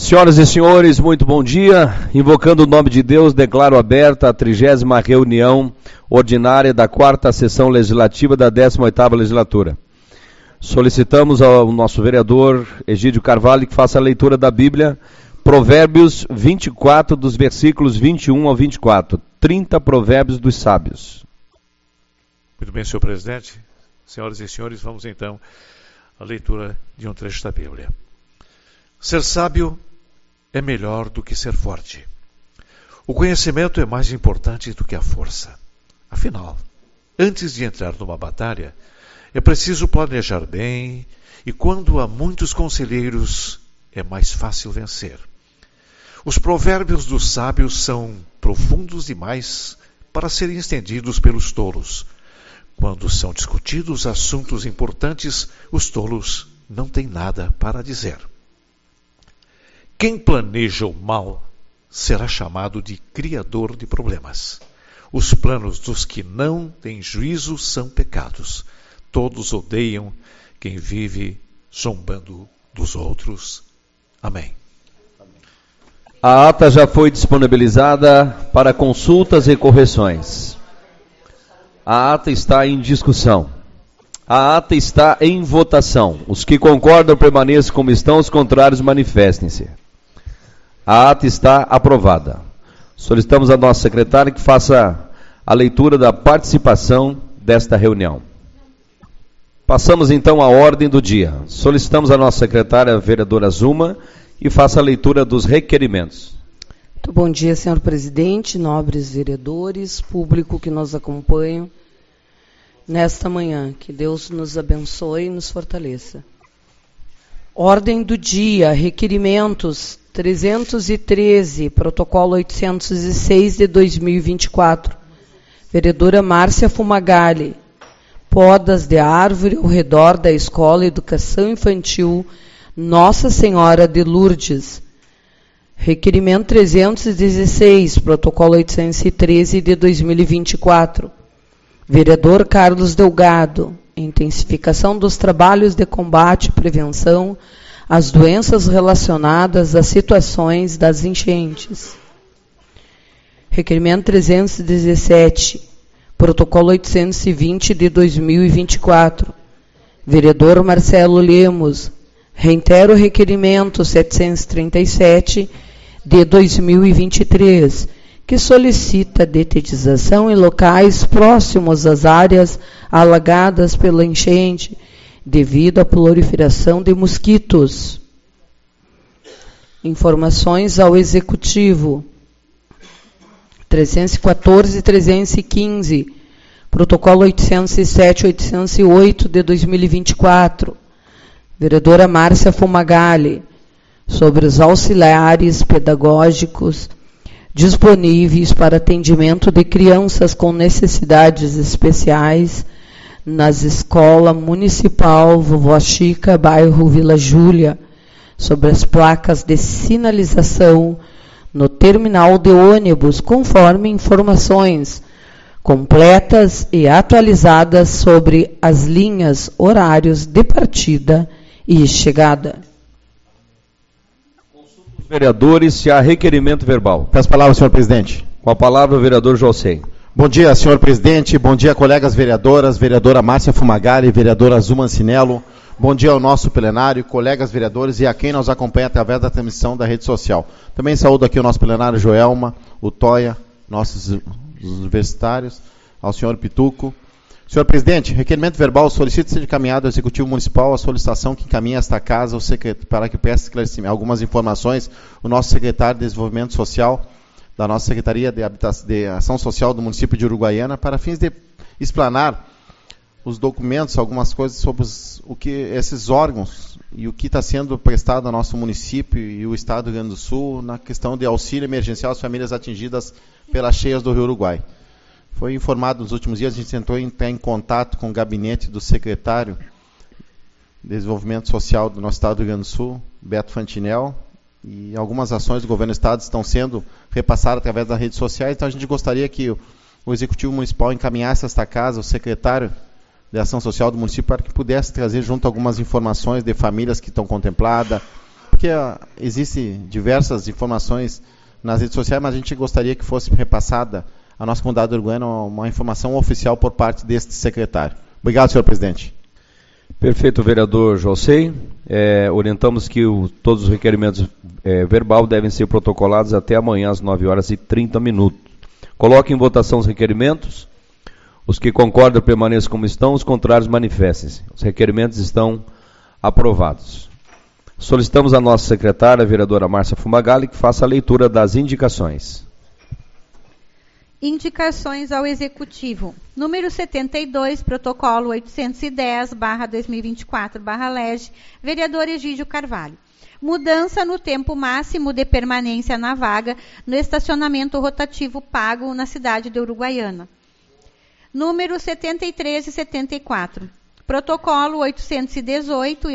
Senhoras e senhores, muito bom dia. Invocando o nome de Deus, declaro aberta a 30ª reunião ordinária da 4ª sessão legislativa da 18ª legislatura. Solicitamos ao nosso vereador Egídio Carvalho que faça a leitura da Bíblia, Provérbios 24, dos versículos 21 ao 24. 30 provérbios dos sábios. Muito bem, senhor presidente. Senhoras e senhores, vamos então à leitura de um trecho da Bíblia. Ser sábio é melhor do que ser forte. O conhecimento é mais importante do que a força. Afinal, antes de entrar numa batalha, é preciso planejar bem, e quando há muitos conselheiros, é mais fácil vencer. Os provérbios dos sábios são profundos demais para serem estendidos pelos tolos. Quando são discutidos assuntos importantes, os tolos não têm nada para dizer. Quem planeja o mal será chamado de criador de problemas. Os planos dos que não têm juízo são pecados. Todos odeiam quem vive zombando dos outros. Amém. A ata já foi disponibilizada para consultas e correções. A ata está em discussão. A ata está em votação. Os que concordam permaneçam como estão, os contrários manifestem-se. A ata está aprovada. Solicitamos à nossa secretária que faça a leitura da participação desta reunião. Passamos então à ordem do dia. Solicitamos à nossa secretária, a vereadora Zuma, e faça a leitura dos requerimentos. Muito bom dia, senhor presidente, nobres vereadores, público que nos acompanha nesta manhã. Que Deus nos abençoe e nos fortaleça. Ordem do dia, requerimentos 313, protocolo 806 de 2024. Vereadora Márcia Fumagalli. Podas de árvore ao redor da Escola Educação Infantil Nossa Senhora de Lourdes. Requerimento 316, protocolo 813 de 2024. Vereador Carlos Delgado. Intensificação dos trabalhos de combate e prevenção às doenças relacionadas às situações das enchentes. Requerimento 317, protocolo 820 de 2024. Vereador Marcelo Lemos. Reitero o requerimento 737 de 2023, que solicita detetização em locais próximos às áreas alagadas pela enchente, devido à proliferação de mosquitos. Informações ao Executivo. 314 e 315, protocolo 807 e 808 de 2024. Vereadora Márcia Fumagalli, sobre os auxiliares pedagógicos disponíveis para atendimento de crianças com necessidades especiais nas escola municipal Vovó Chica, bairro Vila Júlia, sobre as placas de sinalização no terminal de ônibus, conforme informações completas e atualizadas sobre as linhas, horários de partida e chegada. Consulta os vereadores se há requerimento verbal. Peço a palavra, senhor presidente. Com a palavra, o vereador José. Bom dia, senhor presidente. Bom dia, colegas vereadoras, vereadora Márcia Fumagalli, vereadora Zuma Ancinello. Bom dia ao nosso plenário, colegas vereadores e a quem nos acompanha através da transmissão da rede social. Também saúdo aqui o nosso plenário Joelma, o Toia, nossos universitários, ao senhor Pituco. Senhor presidente, requerimento verbal solicita ser encaminhado ao Executivo Municipal a solicitação que encaminha esta casa para que peça algumas informações o nosso secretário de Desenvolvimento Social da nossa Secretaria de Ação Social do município de Uruguaiana para fins de explanar os documentos, algumas coisas sobre o que esses órgãos e o que está sendo prestado ao nosso município e o Estado do Rio Grande do Sul na questão de auxílio emergencial às famílias atingidas pelas cheias do Rio Uruguai. Foi informado nos últimos dias, a gente tentou entrar em contato com o gabinete do secretário de Desenvolvimento Social do nosso Estado do Rio Grande do Sul, Beto Fantinel, e algumas ações do governo do Estado estão sendo repassadas através das redes sociais, então a gente gostaria que o Executivo Municipal encaminhasse a esta casa, o secretário de Ação Social do município, para que pudesse trazer junto algumas informações de famílias que estão contempladas, porque existem diversas informações nas redes sociais, mas a gente gostaria que fosse repassada à nossa comunidade uruguaiana uma informação oficial por parte deste secretário. Obrigado, senhor presidente. Perfeito, vereador José. Orientamos que todos os requerimentos verbal devem ser protocolados até amanhã às 9h30. Coloque em votação os requerimentos. Os que concordam permaneçam como estão, os contrários manifestem-se. Os requerimentos estão aprovados. Solicitamos à nossa secretária, a vereadora Márcia Fumagalli, que faça a leitura das indicações. Indicações ao Executivo. Número 72, protocolo 810/2024/LEG, vereador Egídio Carvalho. Mudança no tempo máximo de permanência na vaga no estacionamento rotativo pago na cidade de Uruguaiana. Número 73 e 74. Protocolo 818 e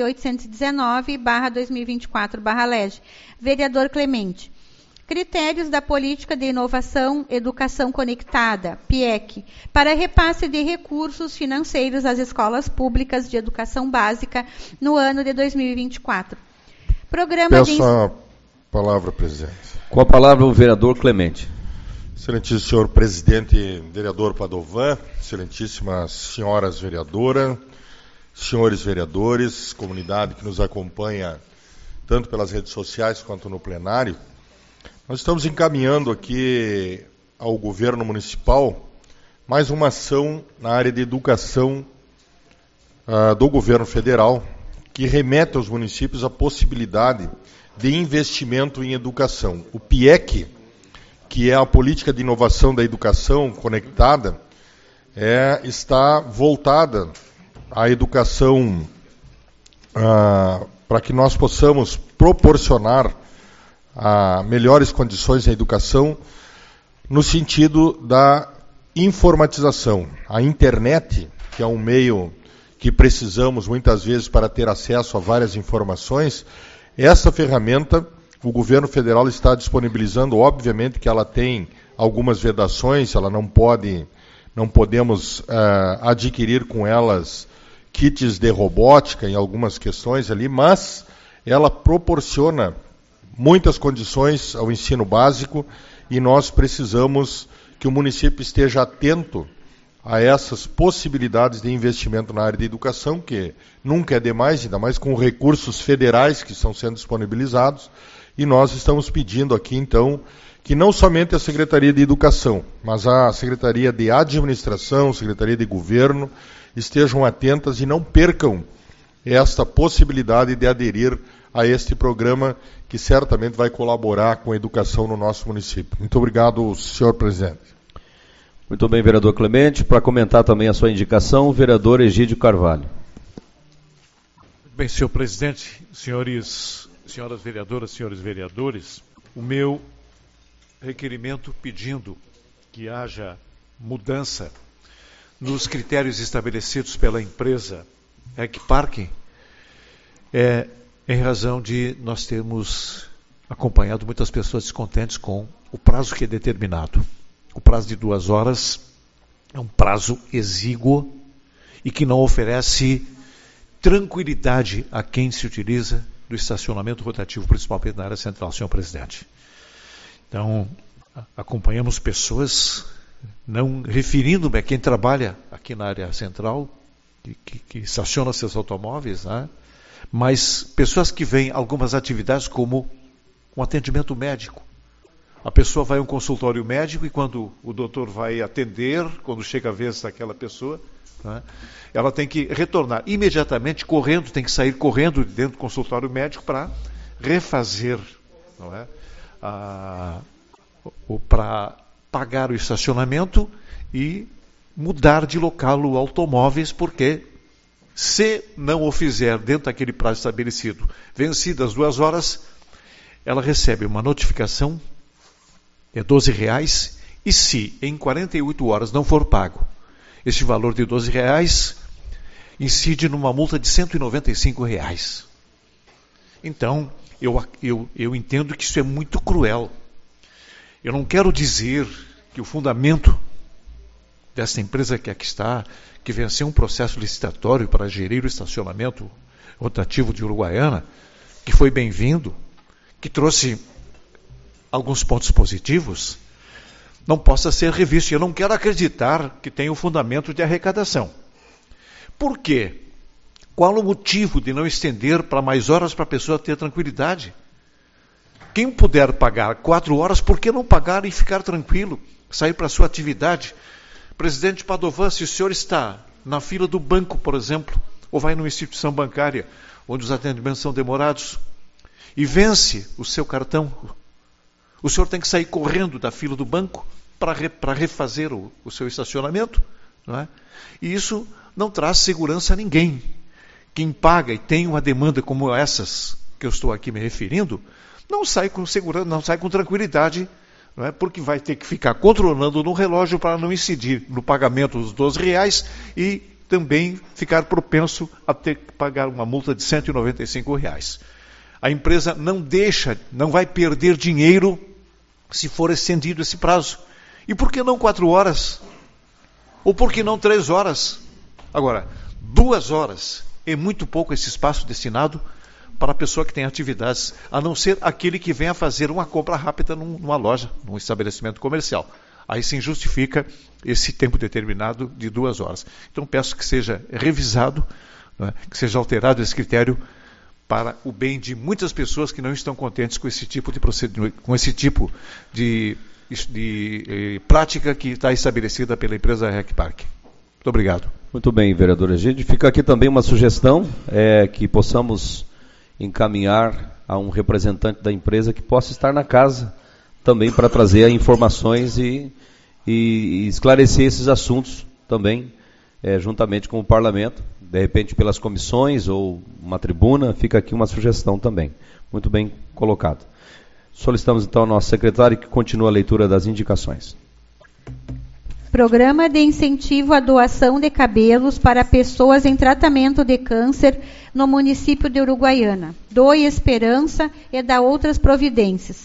819/2024/LEG, vereador Clemente. Critérios da Política de Inovação, Educação Conectada, PIEC, para repasse de recursos financeiros às escolas públicas de educação básica no ano de 2024. Peço a palavra, presidente. Com a palavra o vereador Clemente. Excelentíssimo senhor presidente, vereador Padovan, excelentíssimas senhoras vereadoras, senhores vereadores, comunidade que nos acompanha tanto pelas redes sociais quanto no plenário, nós estamos encaminhando aqui ao governo municipal mais uma ação na área de educação do governo federal, que remete aos municípios a possibilidade de investimento em educação. O PIEC, que é a Política de Inovação da Educação Conectada, está voltada à educação para que nós possamos proporcionar melhores condições à educação no sentido da informatização. A internet, que é um meio que precisamos muitas vezes para ter acesso a várias informações, essa ferramenta o governo federal está disponibilizando. Obviamente que ela tem algumas vedações, não podemos adquirir com elas kits de robótica em algumas questões ali, mas ela proporciona muitas condições ao ensino básico e nós precisamos que o município esteja atento a essas possibilidades de investimento na área de educação, que nunca é demais, ainda mais com recursos federais que estão sendo disponibilizados, e nós estamos pedindo aqui, então, que não somente a Secretaria de Educação, mas a Secretaria de Administração, Secretaria de Governo, estejam atentas e não percam esta possibilidade de aderir a este programa que certamente vai colaborar com a educação no nosso município. Muito obrigado, senhor presidente. Muito bem, vereador Clemente. Para comentar também a sua indicação, o vereador Egídio Carvalho. Bem, senhor presidente, senhoras vereadoras, senhores vereadores, o meu requerimento pedindo que haja mudança nos critérios estabelecidos pela empresa Equiparking em razão de nós termos acompanhado muitas pessoas descontentes com o prazo que é determinado. O prazo de 2 horas é um prazo exíguo e que não oferece tranquilidade a quem se utiliza do estacionamento rotativo, principalmente na área central, senhor presidente. Então, acompanhamos pessoas, não referindo-me a quem trabalha aqui na área central, que estaciona seus automóveis, né? Mas pessoas que vêm algumas atividades como um atendimento médico. A pessoa vai a um consultório médico e quando o doutor vai atender, quando chega a vez daquela pessoa, né, ela tem que retornar imediatamente correndo, tem que sair correndo de dentro do consultório médico para refazer, não é? Para pagar o estacionamento e mudar de local o automóveis, porque se não o fizer dentro daquele prazo estabelecido, vencidas 2 horas, ela recebe uma notificação de R$12, e se em 48 horas não for pago, esse valor de R$12 incide numa multa de R$195. Então, eu entendo que isso é muito cruel. Eu não quero dizer que o fundamento dessa empresa que aqui está, que venceu um processo licitatório para gerir o estacionamento rotativo de Uruguaiana, que foi bem-vindo, que trouxe alguns pontos positivos, não possa ser revisto. Eu não quero acreditar que tem um fundamento de arrecadação. Por quê? Qual o motivo de não estender para mais horas para a pessoa ter tranquilidade? Quem puder pagar 4 horas, por que não pagar e ficar tranquilo? Sair para a sua atividade? Presidente Padovan, se o senhor está na fila do banco, por exemplo, ou vai numa instituição bancária, onde os atendimentos são demorados, e vence o seu cartão, o senhor tem que sair correndo da fila do banco para refazer o seu estacionamento, não é? E isso não traz segurança a ninguém. Quem paga e tem uma demanda como essas que eu estou aqui me referindo, não sai com segurança, não sai com tranquilidade, não é? Porque vai ter que ficar controlando no relógio para não incidir no pagamento dos R$12 e também ficar propenso a ter que pagar uma multa de R$195. A empresa não vai perder dinheiro se for estendido esse prazo. E por que não 4 horas? Ou por que não 3 horas? Agora, 2 horas é muito pouco esse espaço destinado para a pessoa que tem atividades, a não ser aquele que venha fazer uma compra rápida numa loja, num estabelecimento comercial. Aí sim justifica esse tempo determinado de 2 horas. Então peço que seja revisado, não é? Que seja alterado esse critério para o bem de muitas pessoas que não estão contentes com esse tipo de procedimento, com esse tipo de prática que está estabelecida pela empresa RecPark. Muito obrigado. Muito bem, vereador Egídio. Fica aqui também uma sugestão, que possamos encaminhar a um representante da empresa que possa estar na casa também para trazer informações e esclarecer esses assuntos também, juntamente com o parlamento, de repente pelas comissões ou uma tribuna. Fica aqui uma sugestão também. Muito bem colocado. Solicitamos então ao nosso secretário que continue a leitura das indicações. Programa de incentivo à doação de cabelos para pessoas em tratamento de câncer no município de Uruguaiana. Doe esperança e dá outras providências.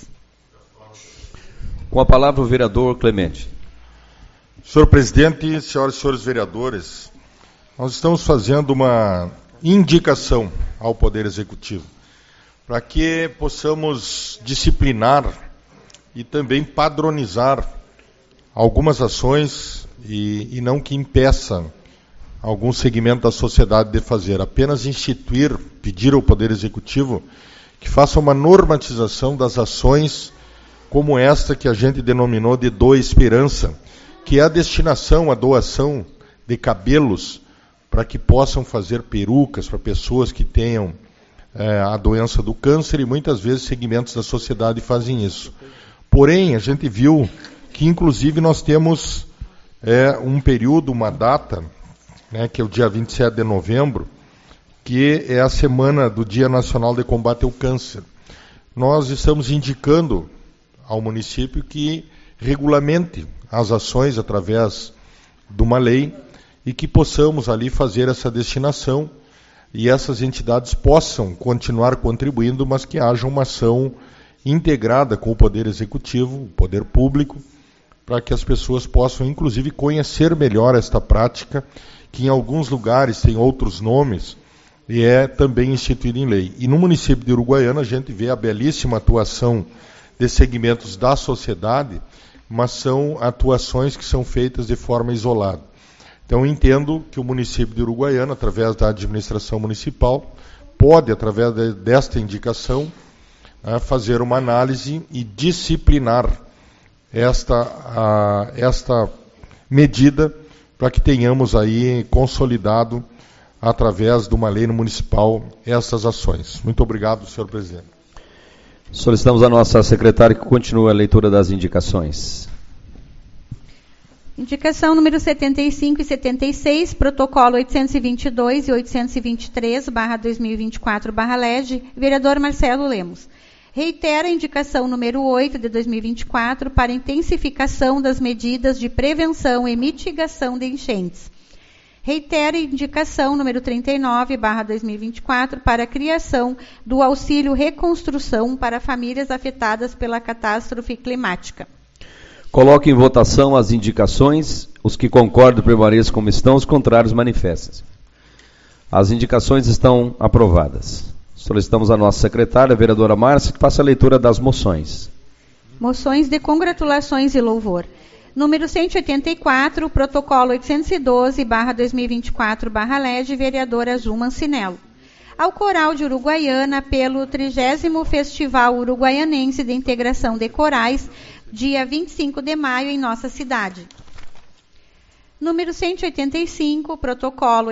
Com a palavra o vereador Clemente. Senhor presidente, senhoras e senhores vereadores, nós estamos fazendo uma indicação ao Poder Executivo para que possamos disciplinar e também padronizar algumas ações e não que impeça algum segmento da sociedade de fazer. Apenas instituir, pedir ao Poder Executivo que faça uma normatização das ações como esta que a gente denominou de Doe Esperança, que é a destinação, a doação de cabelos para que possam fazer perucas para pessoas que tenham a doença do câncer, e muitas vezes segmentos da sociedade fazem isso. Porém, a gente viu que inclusive nós temos um período, uma data, que é o dia 27 de novembro, que é a semana do Dia Nacional de Combate ao Câncer. Nós estamos indicando ao município que regulamente as ações através de uma lei e que possamos ali fazer essa destinação e essas entidades possam continuar contribuindo, mas que haja uma ação integrada com o Poder Executivo, o Poder Público, para que as pessoas possam, inclusive, conhecer melhor esta prática, que em alguns lugares tem outros nomes, e é também instituída em lei. E no município de Uruguaiana a gente vê a belíssima atuação de segmentos da sociedade, mas são atuações que são feitas de forma isolada. Então, entendo que o município de Uruguaiana, através da administração municipal, pode, através desta indicação, fazer uma análise e disciplinar esta medida para que tenhamos aí consolidado, através de uma lei municipal, essas ações. Muito obrigado, senhor presidente. Solicitamos a nossa secretária que continue a leitura das indicações. Indicação número 75 e 76, protocolo 822 e 823/2024/LEG, vereador Marcelo Lemos. Reitera a indicação número 8 de 2024 para intensificação das medidas de prevenção e mitigação de enchentes. Reitera a indicação número 39/2024 para a criação do auxílio reconstrução para famílias afetadas pela catástrofe climática. Coloque em votação as indicações. Os que concordam permaneçam como estão, os contrários manifestem-se. As indicações estão aprovadas. Solicitamos a nossa secretária, a vereadora Márcia, que faça a leitura das moções. Moções de congratulações e louvor. Número 184, protocolo 812/2024/LED, vereadora Zuma Ancinello. Ao Coral de Uruguaiana, pelo 30º Festival Uruguaianense de Integração de Corais, dia 25 de maio, em nossa cidade. Número 185, protocolo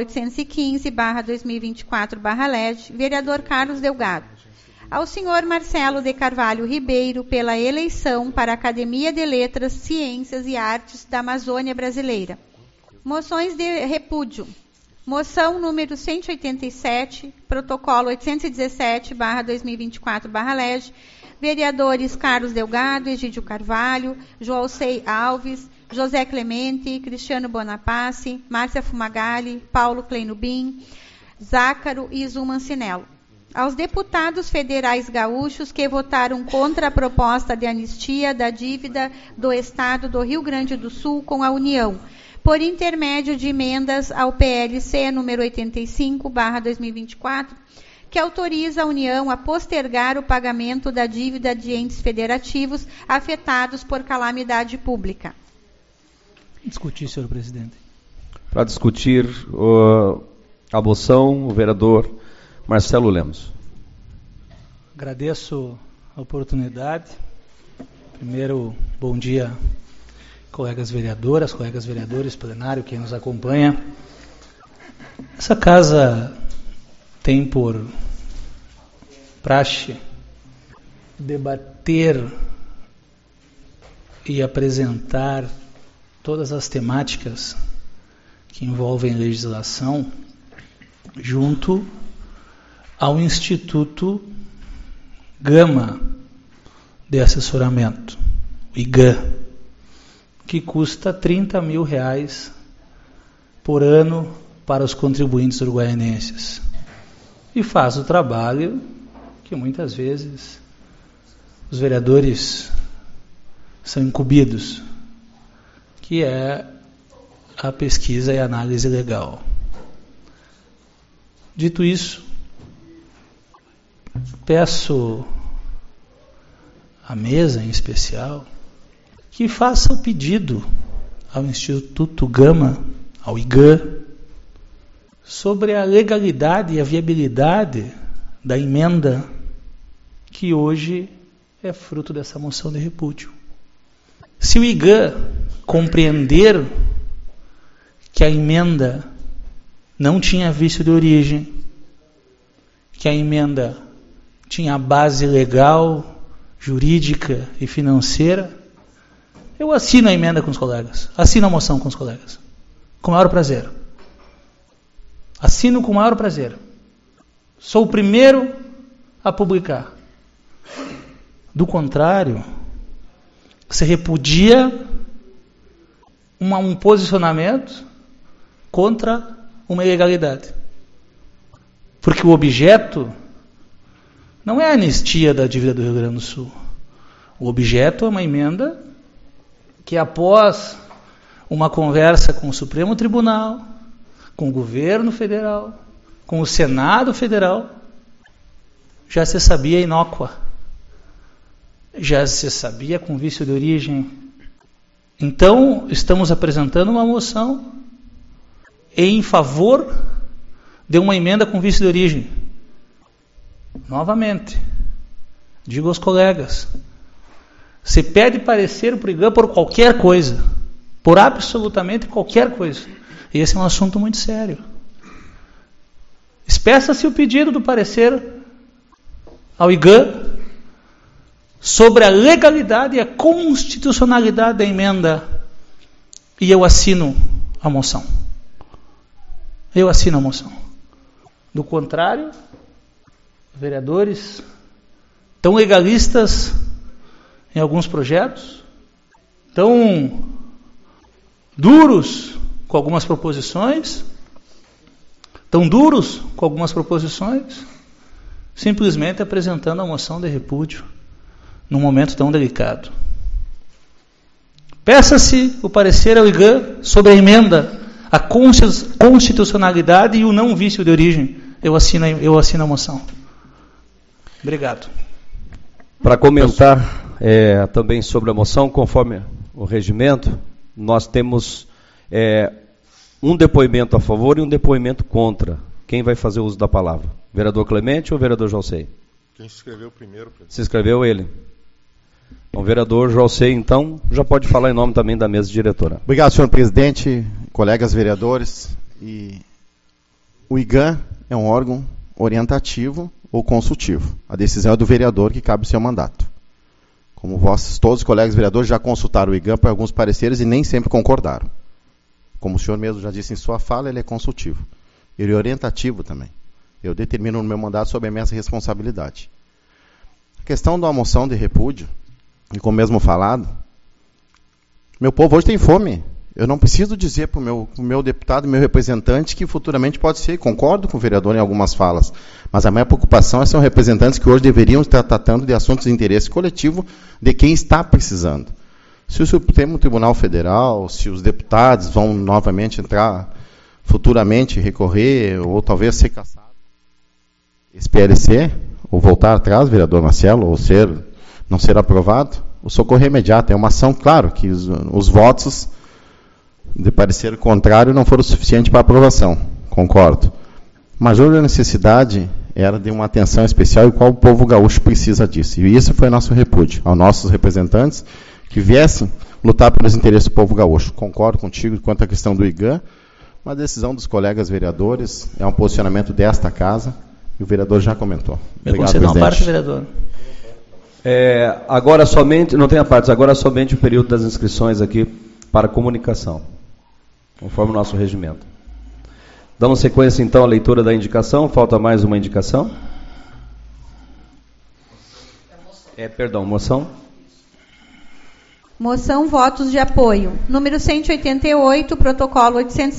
815/2024/LED, vereador Carlos Delgado. Ao senhor Marcelo de Carvalho Ribeiro, pela eleição para a Academia de Letras, Ciências e Artes da Amazônia Brasileira. Moções de repúdio. Moção número 187, protocolo 817/2024/LED, vereadores Carlos Delgado, Egídio Carvalho, Joalcei Alves, José Clemente, Cristiano Bonapace, Márcia Fumagalli, Paulo Kleinubin, Zácaro e Zuma Ancinello. Aos deputados federais gaúchos que votaram contra a proposta de anistia da dívida do Estado do Rio Grande do Sul com a União, por intermédio de emendas ao PLC número 85/2024, que autoriza a União a postergar o pagamento da dívida de entes federativos afetados por calamidade pública. Discutir, senhor presidente. Para discutir a moção, o vereador Marcelo Lemos. Agradeço a oportunidade. Primeiro, bom dia, colegas vereadoras, colegas vereadores, plenário, quem nos acompanha. Essa casa tem por praxe debater e apresentar todas as temáticas que envolvem legislação junto ao Instituto Gama de Assessoramento, o IGAM, que custa R$30 mil por ano para os contribuintes uruguaianenses. E faz o trabalho que muitas vezes os vereadores são incumbidos, que é a pesquisa e análise legal. Dito isso, peço à mesa em especial que faça o pedido ao Instituto Gama, ao IGAM, sobre a legalidade e a viabilidade da emenda que hoje é fruto dessa moção de repúdio. Se o IGAM compreender que a emenda não tinha vício de origem, que a emenda tinha base legal, jurídica e financeira, eu assino a emenda com os colegas, assino a moção com os colegas, com o maior prazer. Assino com o maior prazer. Sou o primeiro a publicar. Do contrário, se repudia um posicionamento contra uma ilegalidade. Porque o objeto não é a anistia da dívida do Rio Grande do Sul. O objeto é uma emenda que, após uma conversa com o Supremo Tribunal, com o governo federal, com o Senado federal, já se sabia inócua, já se sabia com vício de origem. Então, estamos apresentando uma moção em favor de uma emenda com vício de origem. Novamente, digo aos colegas, se pede parecer para o IGAM por qualquer coisa, por absolutamente qualquer coisa. Esse é um assunto muito sério. Espeça-se o pedido do parecer ao IGAM sobre a legalidade e a constitucionalidade da emenda e eu assino a moção. Eu assino a moção. Do contrário, vereadores tão legalistas em alguns projetos, tão duros com algumas proposições, simplesmente apresentando a moção de repúdio num momento tão delicado. Peça-se o parecer ao IGAM sobre a emenda, a constitucionalidade e o não vício de origem. Eu assino a moção. Obrigado. Para comentar também sobre a moção, conforme o regimento, nós temos um depoimento a favor e um depoimento contra. Quem vai fazer uso da palavra? Vereador Clemente ou vereador José? Quem se inscreveu primeiro, presidente? Se inscreveu ele. O vereador José, então, já pode falar em nome também da mesa diretora. Obrigado, senhor presidente, colegas vereadores. O IGAN é um órgão orientativo ou consultivo. A decisão é do vereador que cabe o seu mandato. Como todos os colegas vereadores já consultaram o IGAN para alguns pareceres e nem sempre concordaram. Como o senhor mesmo já disse em sua fala, ele é consultivo. Ele é orientativo também. Eu determino no meu mandato sob a minha responsabilidade. A questão da moção de repúdio, e como mesmo falado, meu povo hoje tem fome. Eu não preciso dizer para o meu deputado, meu representante, que futuramente pode ser, concordo com o vereador em algumas falas, mas a minha preocupação são representantes que hoje deveriam estar tratando de assuntos de interesse coletivo de quem está precisando. Se o Supremo Tribunal Federal, se os deputados vão novamente entrar futuramente, recorrer, ou talvez ser cassado esse PLC, ou voltar atrás, vereador Marcelo, ou não ser aprovado, o socorro é imediato. É uma ação, claro, que os votos de parecer contrário não foram suficientes para aprovação, concordo. Mas a necessidade era de uma atenção especial e qual o povo gaúcho precisa disso. E isso foi nosso repúdio aos nossos representantes que viessem lutar pelos interesses do povo gaúcho. Concordo contigo quanto à questão do IGAN, uma decisão dos colegas vereadores, é um posicionamento desta casa, e o vereador já comentou. Obrigado, presidente. Uma parte, vereador. Agora somente, não tem a parte, agora somente o período das inscrições aqui para comunicação, conforme o nosso regimento. Damos sequência então à leitura da indicação, falta mais uma indicação. Moção. Moção votos de apoio. Número 188, protocolo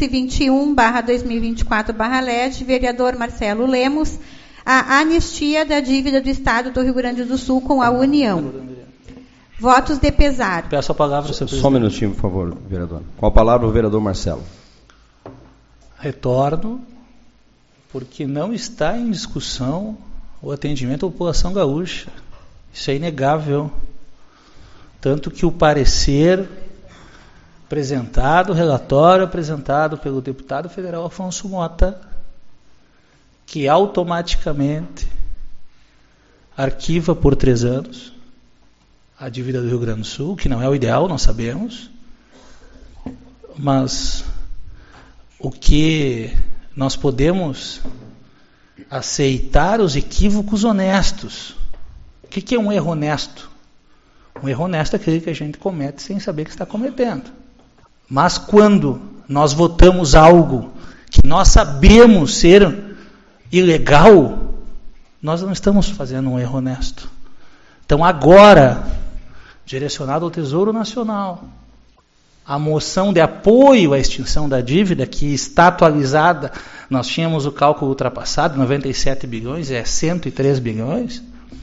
821/2024/LEG, vereador Marcelo Lemos, a anistia da dívida do Estado do Rio Grande do Sul com a União. Votos de pesar. Peço a palavra, senhor presidente. Só um minutinho, por favor, vereador. Com a palavra o vereador Marcelo. Retorno, porque não está em discussão o atendimento à população gaúcha. Isso é inegável. Tanto que o parecer apresentado, o relatório apresentado pelo deputado federal Afonso Mota, que automaticamente arquiva por 3 anos a dívida do Rio Grande do Sul, que não é o ideal, nós sabemos, mas o que nós podemos aceitar os equívocos honestos. O que é um erro honesto? Um erro honesto é aquele que a gente comete sem saber que está cometendo. Mas quando nós votamos algo que nós sabemos ser ilegal, nós não estamos fazendo um erro honesto. Então agora, direcionado ao Tesouro Nacional, a moção de apoio à extinção da dívida, que está atualizada, nós tínhamos o cálculo ultrapassado, 97 bilhões, é 103 bilhões.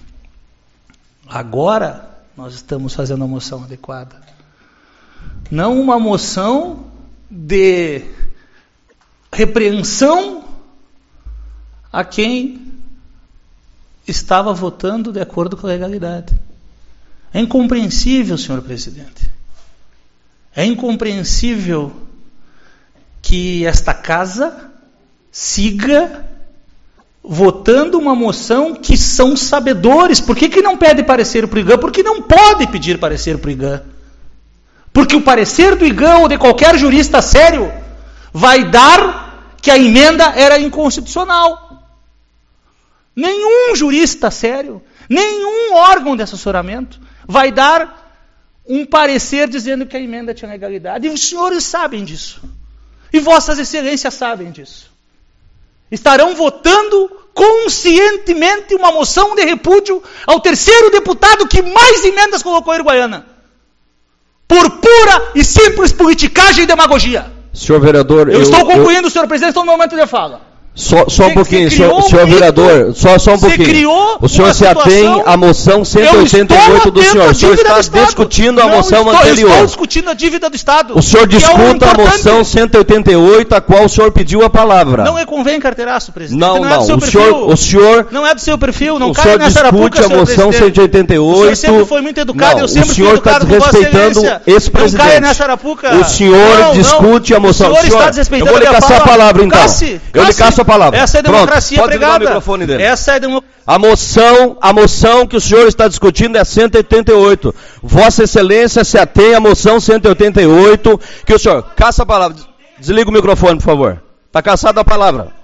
Agora nós estamos fazendo a moção adequada. Não uma moção de repreensão a quem estava votando de acordo com a legalidade. É incompreensível, senhor presidente. É incompreensível que esta casa siga votando uma moção que são sabedores. Por que não pede parecer para o IGAN? Porque não pode pedir parecer para o IGAN. Porque o parecer do IGAN ou de qualquer jurista sério vai dar que a emenda era inconstitucional. Nenhum jurista sério, nenhum órgão de assessoramento vai dar um parecer dizendo que a emenda tinha legalidade. E os senhores sabem disso. E vossas excelências sabem disso. Estarão votando conscientemente uma moção de repúdio ao terceiro deputado que mais emendas colocou em Uruguaiana. Por pura e simples politicagem e demagogia. Senhor vereador... Eu estou concluindo, senhor presidente, estou no momento de fala. Só um pouquinho, senhor vereador, só um pouquinho. O senhor se atém à moção 188 do senhor. O senhor está discutindo a moção anterior. Estou discutindo a dívida do Estado. O senhor discuta a moção 188, a qual o senhor pediu a palavra. Não convém carteiraço, presidente. Não. O senhor... Não é do seu perfil, não o cai nessa arapuca, discute a moção 188. O senhor sempre foi muito educado, eu sempre fui educado com Vossa Excelência. Esse presidente. Não caia nessa arapuca. O senhor discute a moção. O senhor está desrespeitando eu vou lhe caçar a palavra, então. Eu lhe caço a palavra. Essa é a democracia pode pregada. O microfone dele. Essa é a moção que o senhor está discutindo é 188. Vossa Excelência se atém à moção 188, que o senhor caça a palavra. Desliga o microfone, por favor. Está caçada a palavra.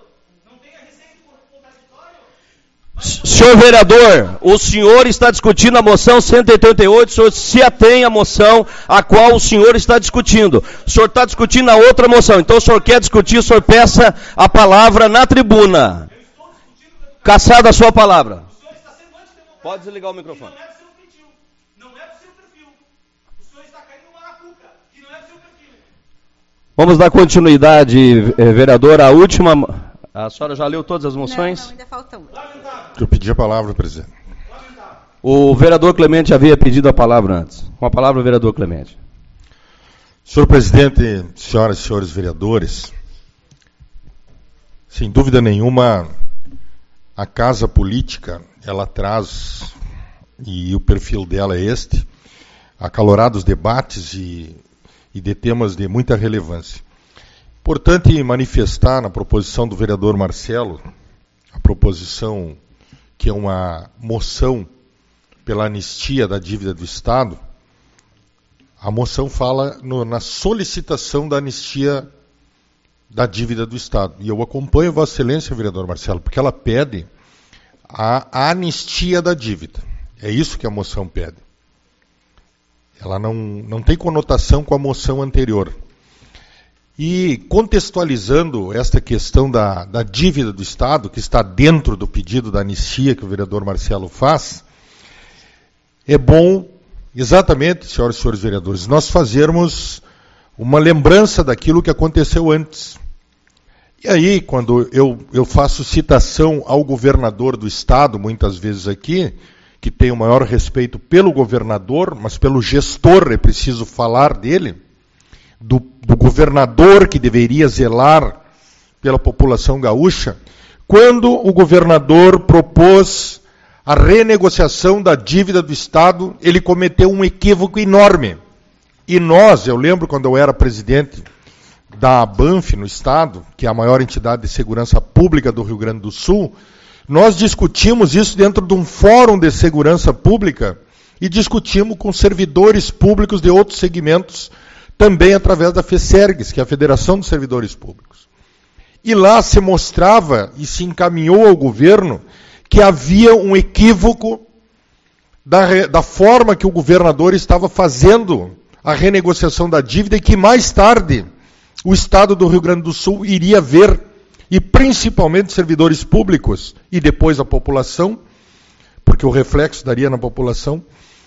Senhor vereador, o senhor está discutindo a moção 188, o senhor se atém à moção a qual o senhor está discutindo. O senhor está discutindo a outra moção, então o senhor quer discutir, o senhor peça a palavra na tribuna. Caçada a sua palavra. Pode desligar o microfone. Não é do seu perfil. O senhor está caindo numa arapuca, que não é do seu perfil. Vamos dar continuidade, vereador, a última... A senhora já leu todas as moções? Não, ainda falta uma. Eu pedi a palavra, presidente. O vereador Clemente havia pedido a palavra antes. Com a palavra, o vereador Clemente. Senhor presidente, senhoras e senhores vereadores, sem dúvida nenhuma, a casa política, ela traz, e o perfil dela é este, acalorados debates e de temas de muita relevância. Importante manifestar na proposição do vereador Marcelo, a proposição que é uma moção pela anistia da dívida do Estado. A moção fala na solicitação da anistia da dívida do Estado. E eu acompanho Vossa Excelência, vereador Marcelo, porque ela pede a anistia da dívida. É isso que a moção pede. Ela não tem conotação com a moção anterior. E contextualizando esta questão da dívida do Estado, que está dentro do pedido da anistia que o vereador Marcelo faz, é bom, exatamente, senhoras e senhores vereadores, nós fazermos uma lembrança daquilo que aconteceu antes. E aí, quando eu faço citação ao governador do Estado, muitas vezes aqui, que tem o maior respeito pelo governador, mas pelo gestor, é preciso falar dele, do governador que deveria zelar pela população gaúcha, quando o governador propôs a renegociação da dívida do Estado, ele cometeu um equívoco enorme. E eu lembro quando eu era presidente da ABANF no Estado, que é a maior entidade de segurança pública do Rio Grande do Sul, nós discutimos isso dentro de um fórum de segurança pública e discutimos com servidores públicos de outros segmentos, também através da FESERGS, que é a Federação dos Servidores Públicos. E lá se mostrava e se encaminhou ao governo que havia um equívoco da forma que o governador estava fazendo a renegociação da dívida e que mais tarde o Estado do Rio Grande do Sul iria ver, e principalmente servidores públicos e depois a população, porque o reflexo daria na população,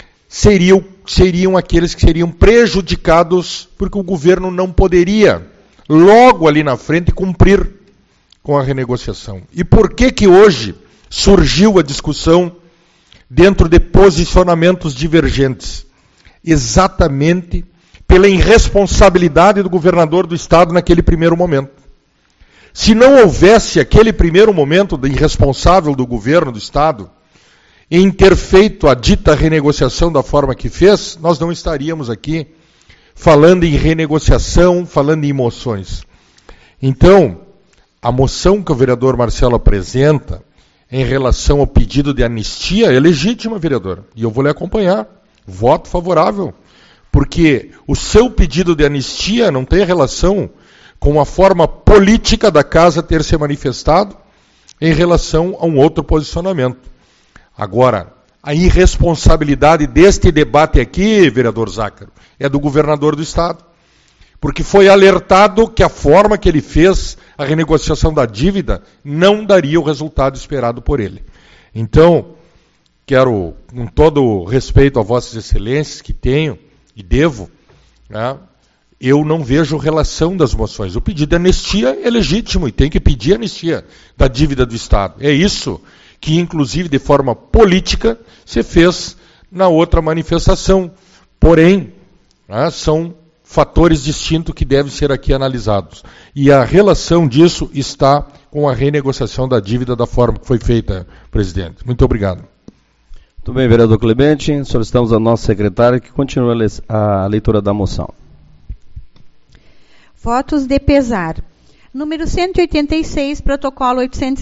seriam aqueles que seriam prejudicados porque o governo não poderia, logo ali na frente, cumprir com a renegociação. E por que hoje surgiu a discussão dentro de posicionamentos divergentes? Exatamente pela irresponsabilidade do governador do Estado naquele primeiro momento. Se não houvesse aquele primeiro momento de irresponsável do governo do Estado em ter feito a dita renegociação da forma que fez, nós não estaríamos aqui falando em renegociação, falando em moções. Então, a moção que o vereador Marcelo apresenta em relação ao pedido de anistia é legítima, vereador, e eu vou lhe acompanhar. Voto favorável, porque o seu pedido de anistia não tem relação com a forma política da casa ter se manifestado em relação a um outro posicionamento. Agora, a irresponsabilidade deste debate aqui, vereador Zácaro, é do governador do Estado. Porque foi alertado que a forma que ele fez a renegociação da dívida não daria o resultado esperado por ele. Então, quero, com todo o respeito a vossas excelências que tenho e devo, né, eu não vejo relação das moções. O pedido de anistia é legítimo e tem que pedir anistia da dívida do Estado. É isso que, inclusive, de forma política, se fez na outra manifestação. Porém, são fatores distintos que devem ser aqui analisados. E a relação disso está com a renegociação da dívida da forma que foi feita, presidente. Muito obrigado. Muito bem, vereador Clemente. Solicitamos ao nosso secretário que continue a leitura da moção. Votos de pesar. Número 186, protocolo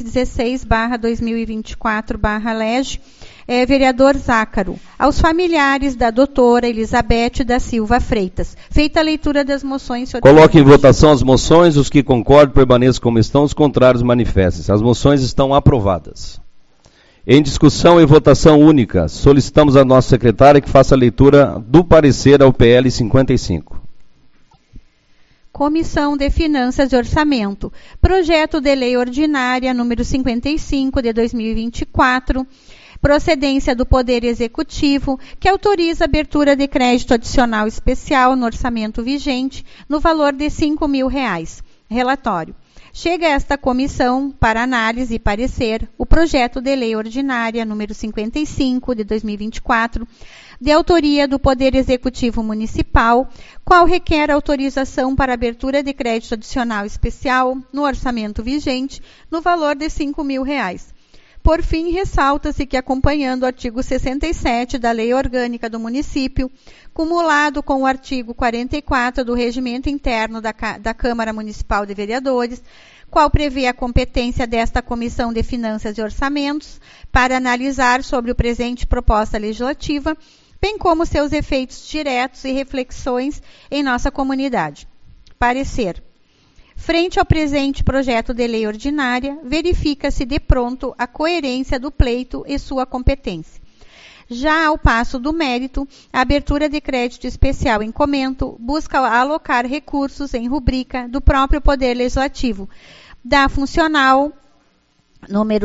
816/2024/LEG, vereador Zácaro. Aos familiares da doutora Elizabeth da Silva Freitas. Feita a leitura das moções... Coloque em votação as moções. Os que concordam permaneçam como estão, os contrários manifestem-se. As moções estão aprovadas. Em discussão e votação única, solicitamos à nossa secretária que faça a leitura do parecer ao PL 55. Comissão de Finanças e Orçamento. Projeto de Lei Ordinária número 55 de 2024, procedência do Poder Executivo, que autoriza a abertura de crédito adicional especial no orçamento vigente no valor de R$5.000. Relatório. Chega a esta comissão, para análise e parecer, o projeto de lei ordinária número 55 de 2024, de autoria do Poder Executivo Municipal, qual requer autorização para abertura de crédito adicional especial no orçamento vigente no valor de R$5.000. Por fim, ressalta-se que, acompanhando o artigo 67 da Lei Orgânica do Município, cumulado com o artigo 44 do Regimento Interno da Câmara Municipal de Vereadores, qual prevê a competência desta Comissão de Finanças e Orçamentos para analisar sobre o presente proposta legislativa, bem como seus efeitos diretos e reflexões em nossa comunidade. Parecer. Frente ao presente projeto de lei ordinária, verifica-se de pronto a coerência do pleito e sua competência. Já ao passo do mérito, a abertura de crédito especial em comento busca alocar recursos em rubrica do próprio Poder Legislativo, da funcional número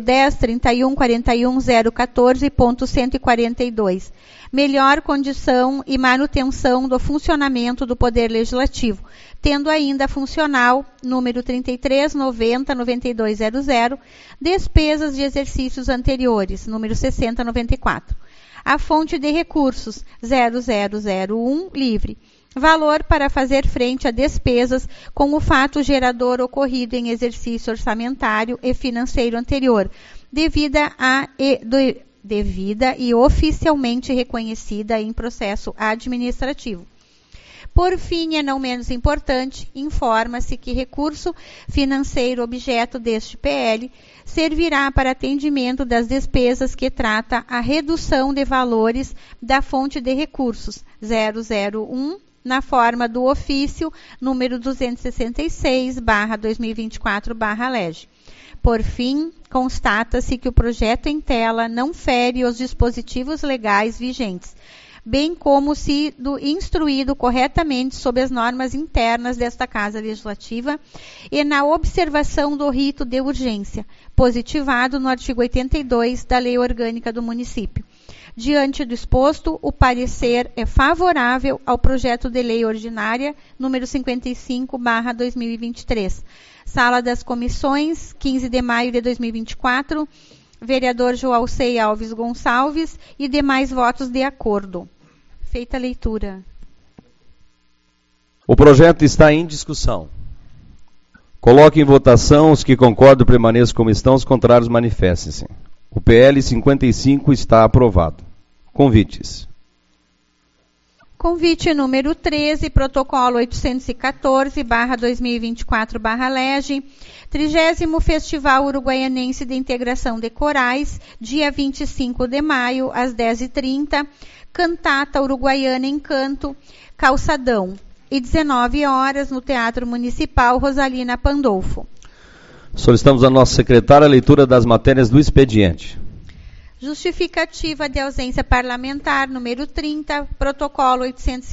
010-3141-014.142, melhor condição e manutenção do funcionamento do Poder Legislativo, tendo ainda a funcional número 3390-9200, despesas de exercícios anteriores, número 6094. A fonte de recursos 0001 livre. Valor para fazer frente a despesas com o fato gerador ocorrido em exercício orçamentário e financeiro anterior, devida e oficialmente reconhecida em processo administrativo. Por fim, e não menos importante, informa-se que recurso financeiro objeto deste PL servirá para atendimento das despesas que trata a redução de valores da fonte de recursos 001, na forma do ofício número 266/2024/LEG. Por fim, constata-se que o projeto em tela não fere os dispositivos legais vigentes, bem como sido instruído corretamente sob as normas internas desta Casa Legislativa e na observação do rito de urgência, positivado no artigo 82 da Lei Orgânica do Município. Diante do exposto, o parecer é favorável ao projeto de lei ordinária número 55/2023. Sala das Comissões, 15 de maio de 2024, vereador Joalcei Alves Gonçalves e demais votos de acordo. Feita a leitura. O projeto está em discussão. Coloque em votação. Os que concordam permaneçam como estão, os contrários manifestem-se. O PL 55 está aprovado. Convites. Convite número 13, protocolo 814/2024/LEG, 30º Festival Uruguaianense de Integração de Corais, dia 25 de maio, às 10h30, Cantata Uruguaiana Encanto, Calçadão, e 19 horas no Teatro Municipal Rosalina Pandolfo. Solicitamos à nossa secretária a leitura das matérias do expediente. Justificativa de ausência parlamentar, número 30, protocolo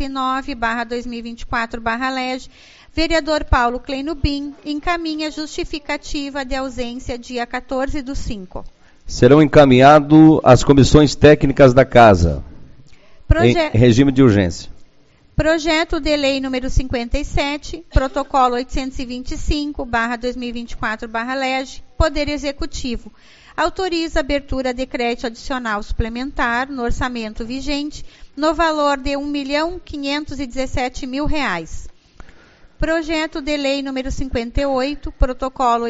809/2024/LEG, vereador Paulo Kleinubin, encaminha justificativa de ausência dia 14/5. Serão encaminhados às comissões técnicas da Casa, em regime de urgência. Projeto de Lei número 57, Protocolo 825/2024/LEGE, Poder Executivo. Autoriza a abertura de crédito adicional suplementar no orçamento vigente no valor de R$ 1.517.000. Projeto de Lei número 58, Protocolo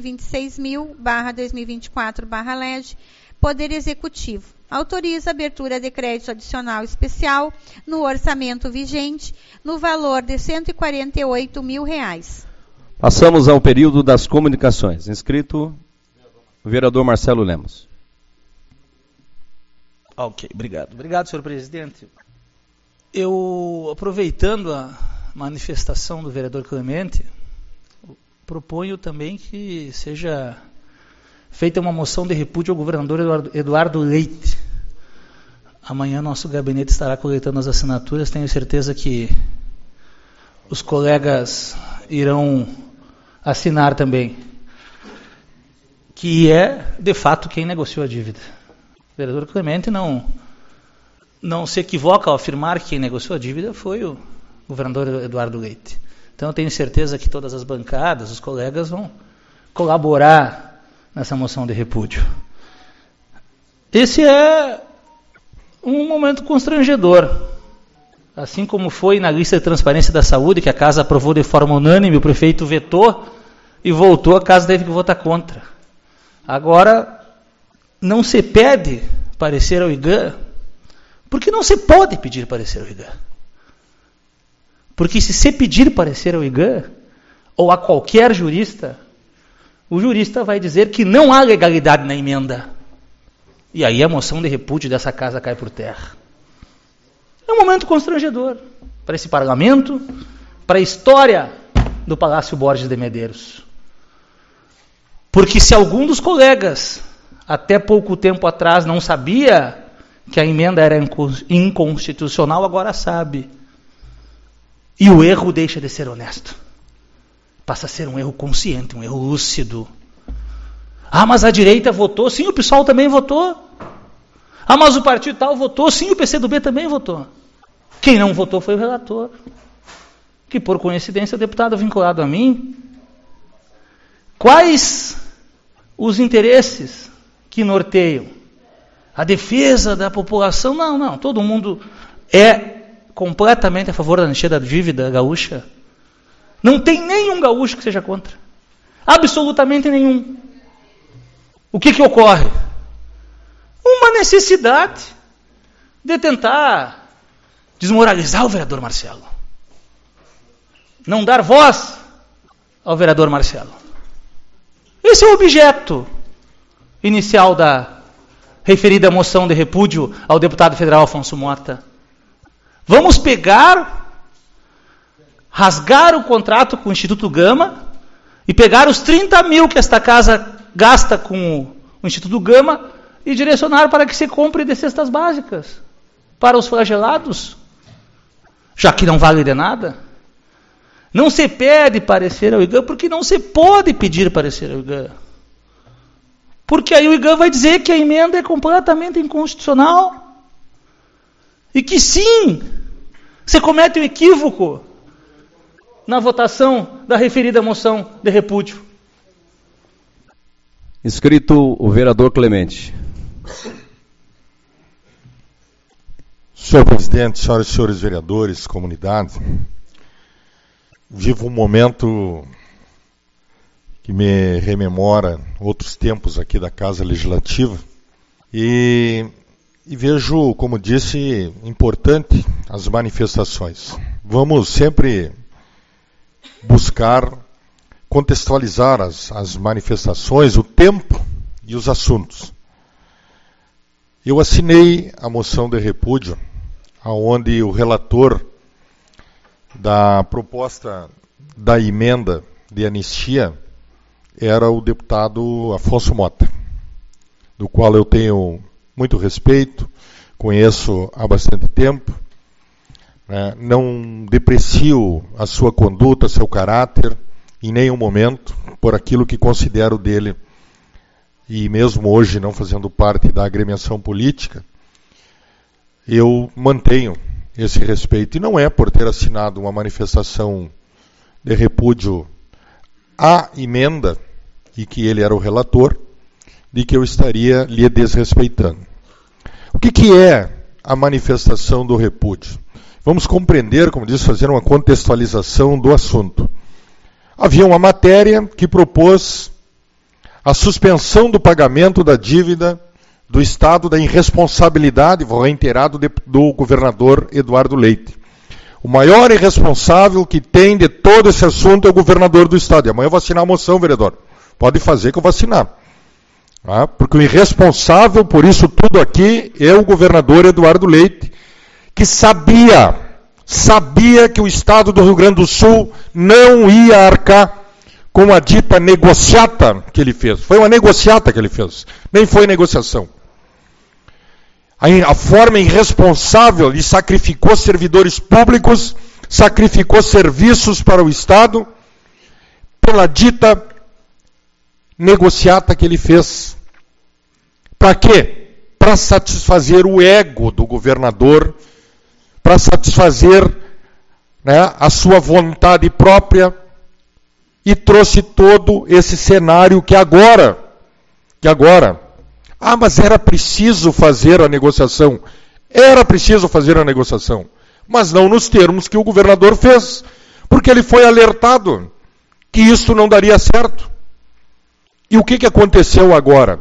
826.000/2024/LEGE, Poder Executivo. Autoriza a abertura de crédito adicional especial no orçamento vigente no valor de R$ 148.000. Passamos ao período das comunicações. Inscrito, o vereador Marcelo Lemos. Ok, obrigado. Obrigado, senhor presidente. Eu, aproveitando a manifestação do vereador Clemente, proponho também que seja feita uma moção de repúdio ao governador Eduardo Leite. Amanhã nosso gabinete estará coletando as assinaturas. Tenho certeza que os colegas irão assinar também. Que é, de fato, quem negociou a dívida. O vereador Clemente não se equivoca ao afirmar que quem negociou a dívida foi o governador Eduardo Leite. Então eu tenho certeza que todas as bancadas, os colegas vão colaborar nessa moção de repúdio. Esse é um momento constrangedor. Assim como foi na lista de transparência da saúde, que a Casa aprovou de forma unânime, o prefeito vetou e voltou, a Casa teve que votar contra. Agora, não se pede parecer ao IGAN, porque não se pode pedir parecer ao IGAN. Porque se pedir parecer ao IGAN, ou a qualquer jurista, o jurista vai dizer que não há legalidade na emenda. E aí a moção de repúdio dessa casa cai por terra. É um momento constrangedor para esse parlamento, para a história do Palácio Borges de Medeiros. Porque se algum dos colegas, até pouco tempo atrás, não sabia que a emenda era inconstitucional, agora sabe. E o erro deixa de ser honesto. Passa a ser um erro consciente, um erro lúcido. Ah, mas a direita votou. Sim, o PSOL também votou. Ah, mas o partido tal votou. Sim, o PCdoB também votou. Quem não votou foi o relator. Que, por coincidência, é o deputado vinculado a mim. Quais os interesses que norteiam? A defesa da população? Não. Todo mundo é completamente a favor da anistia da dívida gaúcha. Não tem nenhum gaúcho que seja contra. Absolutamente nenhum. O que ocorre? Uma necessidade de tentar desmoralizar o vereador Marcelo. Não dar voz ao vereador Marcelo. Esse é o objeto inicial da referida moção de repúdio ao deputado federal Afonso Mota. Vamos rasgar o contrato com o Instituto Gama e pegar os 30 mil que esta casa gasta com o Instituto Gama e direcionar para que se compre de cestas básicas para os flagelados, já que não vale de nada. Não se pede parecer ao IGAN, porque não se pode pedir parecer ao IGAN. Porque aí o IGAN vai dizer que a emenda é completamente inconstitucional e que sim, se comete um equívoco na votação da referida moção de repúdio. Inscrito o vereador Clemente. Senhor presidente, senhoras e senhores vereadores, comunidade, vivo um momento que me rememora outros tempos aqui da Casa Legislativa e vejo, como disse, importante as manifestações. Vamos sempre buscar contextualizar as manifestações, o tempo e os assuntos. Eu assinei a moção de repúdio, onde o relator da proposta da emenda de anistia era o deputado Afonso Mota, do qual eu tenho muito respeito, conheço há bastante tempo, não deprecio a sua conduta, seu caráter, em nenhum momento, por aquilo que considero dele, e mesmo hoje não fazendo parte da agremiação política, eu mantenho esse respeito. E não é por ter assinado uma manifestação de repúdio à emenda, e que ele era o relator, de que eu estaria lhe desrespeitando. O que é a manifestação do repúdio? Vamos compreender, como disse, fazer uma contextualização do assunto. Havia uma matéria que propôs a suspensão do pagamento da dívida do Estado da irresponsabilidade, vou reiterar, do governador Eduardo Leite. O maior irresponsável que tem de todo esse assunto é o governador do Estado. E amanhã eu vou assinar a moção, vereador. Pode fazer que eu vou assinar. Porque o irresponsável por isso tudo aqui é o governador Eduardo Leite, que sabia que o Estado do Rio Grande do Sul não ia arcar com a dita negociata que ele fez. Foi uma negociata que ele fez, nem foi negociação. A forma irresponsável, ele sacrificou servidores públicos, sacrificou serviços para o Estado, pela dita negociata que ele fez. Para quê? Para satisfazer o ego do governador, para satisfazer, né, a sua vontade própria, e trouxe todo esse cenário que agora, mas era preciso fazer a negociação. Era preciso fazer a negociação, mas não nos termos que o governador fez, porque ele foi alertado que isto não daria certo. E o que aconteceu agora?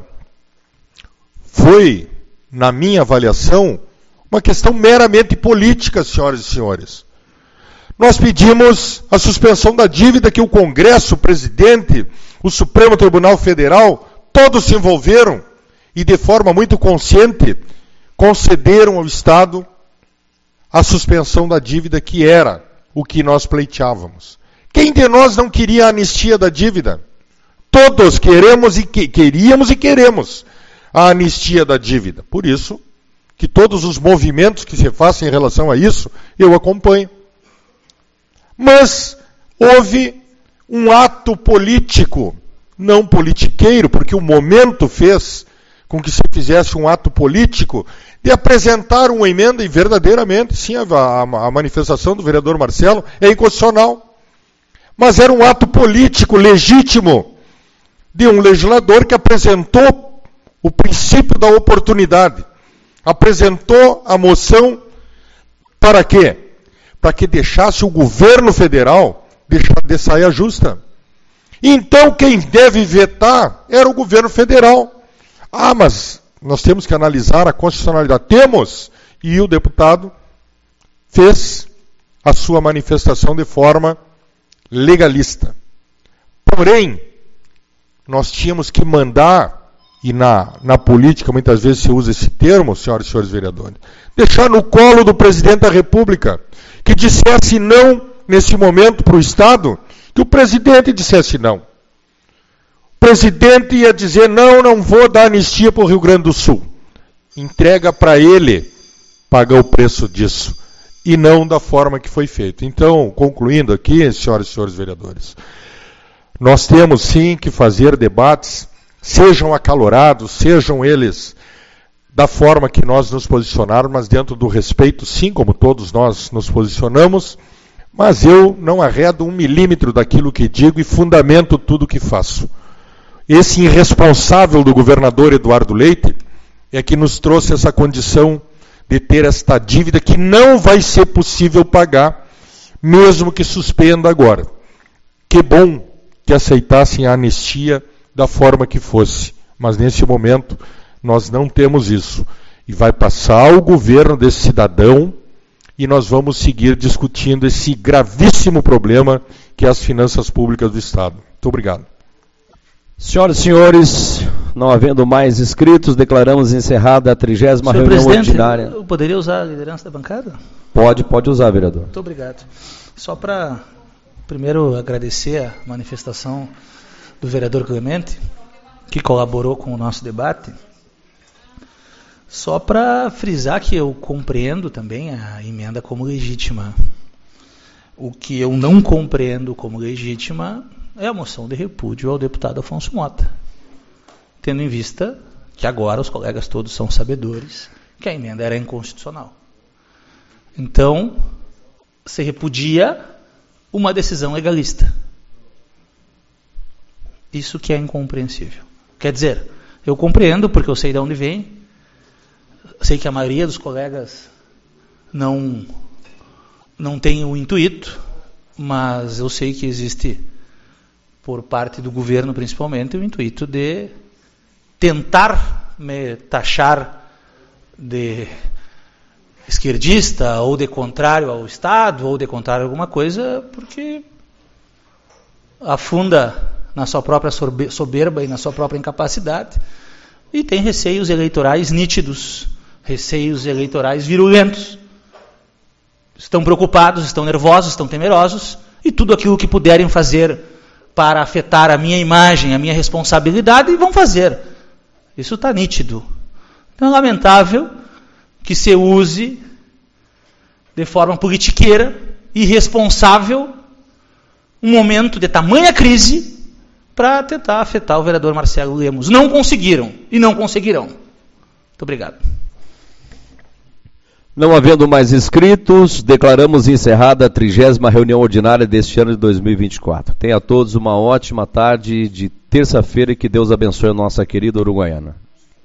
Foi, na minha avaliação, uma questão meramente política, senhoras e senhores. Nós pedimos a suspensão da dívida que o Congresso, o presidente, o Supremo Tribunal Federal, todos se envolveram e de forma muito consciente concederam ao Estado a suspensão da dívida, que era o que nós pleiteávamos. Quem de nós não queria a anistia da dívida? Todos queríamos e queremos a anistia da dívida. Por isso que todos os movimentos que se façam em relação a isso, eu acompanho. Mas houve um ato político, não politiqueiro, porque o momento fez com que se fizesse um ato político de apresentar uma emenda, e verdadeiramente, sim, a manifestação do vereador Marcelo é inconstitucional. Mas era um ato político legítimo de um legislador que apresentou o princípio da oportunidade. Apresentou a moção para quê? Para que deixasse o governo federal deixar de saia justa. Então quem deve vetar era o governo federal. Mas nós temos que analisar a constitucionalidade. Temos, e o deputado fez a sua manifestação de forma legalista. Porém, nós tínhamos que mandar, e na política muitas vezes se usa esse termo, senhoras e senhores vereadores, deixar no colo do presidente da República, que dissesse não nesse momento para o Estado, que o presidente dissesse não. O presidente ia dizer, não vou dar anistia para o Rio Grande do Sul. Entrega para ele pagar o preço disso, e não da forma que foi feito. Então, concluindo aqui, senhoras e senhores vereadores, nós temos sim que fazer debates, sejam acalorados, sejam eles da forma que nós nos posicionarmos, mas dentro do respeito, sim, como todos nós nos posicionamos, mas eu não arredo 1 milímetro daquilo que digo e fundamento tudo o que faço. Esse irresponsável do governador Eduardo Leite é que nos trouxe essa condição de ter esta dívida que não vai ser possível pagar, mesmo que suspenda agora. Que bom que aceitassem a anistia da forma que fosse, mas nesse momento nós não temos isso. E vai passar o governo desse cidadão e nós vamos seguir discutindo esse gravíssimo problema que é as finanças públicas do Estado. Muito obrigado. Senhoras e senhores, não havendo mais inscritos, declaramos encerrada a 30ª reunião ordinária. Eu poderia usar a liderança da bancada? Pode usar, vereador. Muito obrigado. Só para, primeiro, agradecer a manifestação do vereador Clemente, que colaborou com o nosso debate. Só para frisar que eu compreendo também a emenda como legítima. O que eu não compreendo como legítima é a moção de repúdio ao deputado Afonso Mota, tendo em vista que agora os colegas todos são sabedores que a emenda era inconstitucional. Então, se repudia uma decisão legalista. Isso que é incompreensível. Quer dizer, eu compreendo porque eu sei de onde vem, sei que a maioria dos colegas não tem o intuito, mas eu sei que existe, por parte do governo principalmente, o intuito de tentar me taxar de esquerdista, ou de contrário ao Estado, ou de contrário a alguma coisa, porque afunda na sua própria soberba e na sua própria incapacidade, e tem receios eleitorais nítidos, receios eleitorais virulentos. Estão preocupados, estão nervosos, estão temerosos, e tudo aquilo que puderem fazer para afetar a minha imagem, a minha responsabilidade, vão fazer. Isso está nítido. Então é lamentável que se use de forma politiqueira, irresponsável, um momento de tamanha crise para tentar afetar o vereador Marcelo Lemos. Não conseguiram e não conseguirão. Muito obrigado. Não havendo mais inscritos, declaramos encerrada a 30ª reunião ordinária deste ano de 2024. Tenha a todos uma ótima tarde de terça-feira e que Deus abençoe a nossa querida Uruguaiana.